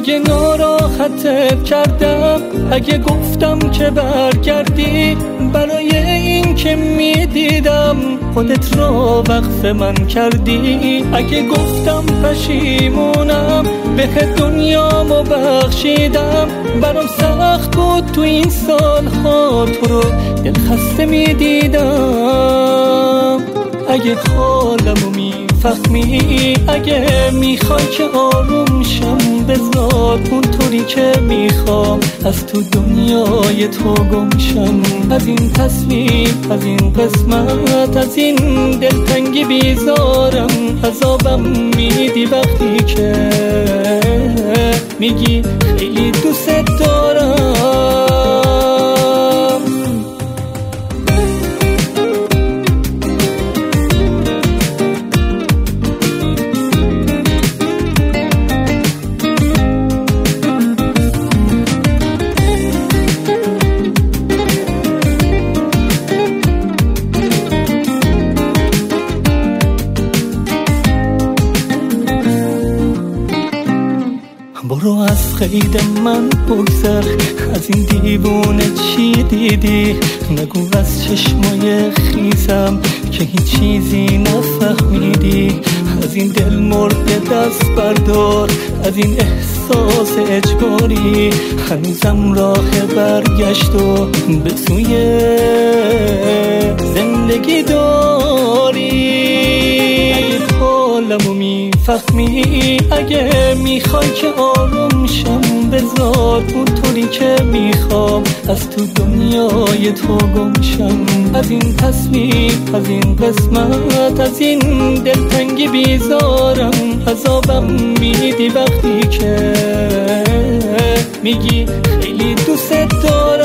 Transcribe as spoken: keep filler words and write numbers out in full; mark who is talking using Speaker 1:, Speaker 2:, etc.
Speaker 1: اگه ناراحتت کردم، اگه گفتم که برگردی، برای این که میدیدم خودت را وقف من کردی. اگه گفتم پشیمونم، به دنیامو بخشیدم، برام سخت بود تو این سالها تو رو دل خسته میدیدم. اگه حالمو میفهمی، اگه میخوای که آروم شم، بذار اونطوری که میخوام از تو دنیای تو گم شم. از این تصویر، از این قسمت، از این دلتنگی بیزارم. عذابم میدی وقتی که میگی خیلی دوست دارم. برو از خید من بگذر، از این دیوونه چی دیدی؟ نگو از چشمای خیزم که هیچ چیزی نفهمیدی. از این دل مرده دست بردار، از این احساس اجباری. هنوزم راه برگشت و به سوی زندگی داری. اگه حالمو میفهمی، اگه میخوای که آروم شم، بذار اونطوری که میخوام از تو دنیای تو گم شم. از این تصویر، از این قسمت، از این دلتنگی بیزارم. عذابم میدی وقتی که میگی خیلی دوست دارم.